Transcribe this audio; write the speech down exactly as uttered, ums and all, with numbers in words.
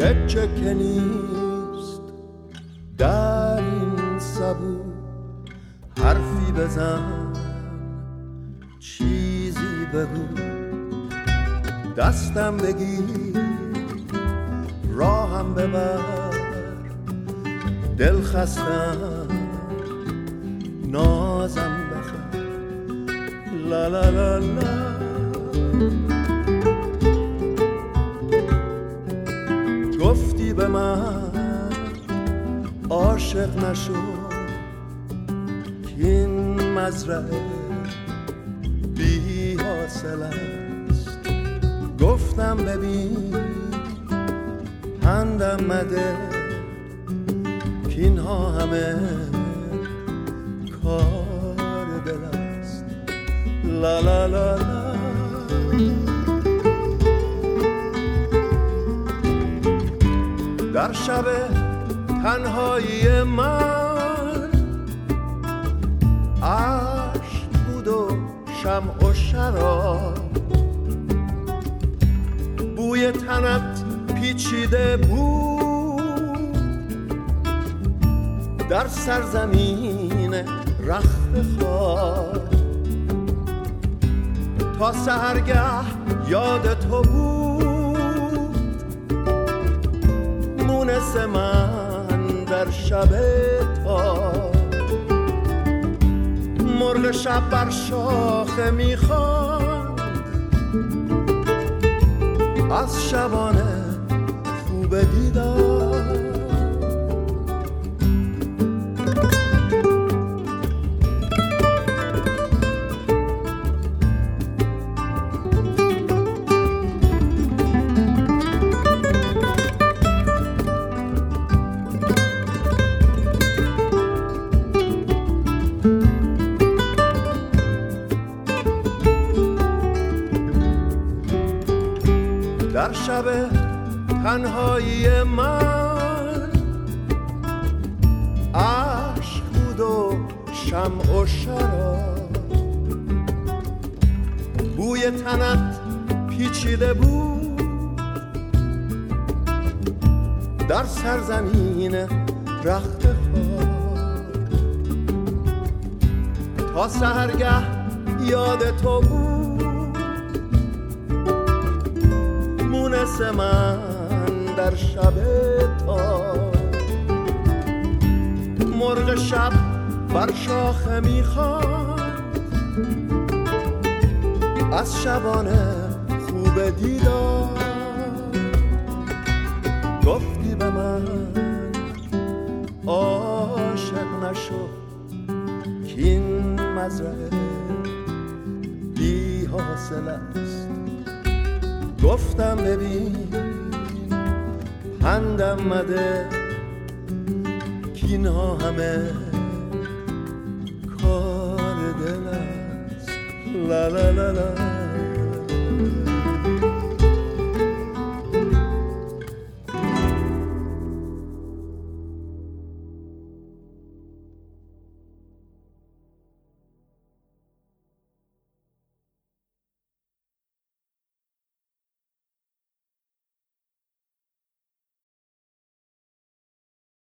گچه که نیست در این سبو، حرفی بزن چیزی بگو، دستم بگیر راهم ببر، دل خستم نازم بخر. لا لا لا لا گفتی به من عاشق نشو که این مزرعه بی حاصل است. گفتم ببین پندم مده که اینها همه کار دل است. لا لا لا لا در شب تنهایی من عشق بود و شمع و شراب، بوی تنت پیچیده بود در سرزمین رخت خواب. تا سحرگه یاد تو بود مونس من در شب تاب. مرغ شب بر شاخه میخواند از شبانه خوب دیدار. در شب تنهایی من عشق بود و شمع و شراب، بوی تنت پیچیده بود در سرزمین رخت خواب. تا سحرگه یاد تو بود مونس من در شب تاب. مرغ شب بر شاخه میخواند از شبانه خوب دیدار. گفتی به من عاشق نشو که این مزرعه بی حاصل است. گفتم ببین پندم مده که اینها همه کار دل است. لا لا لا لا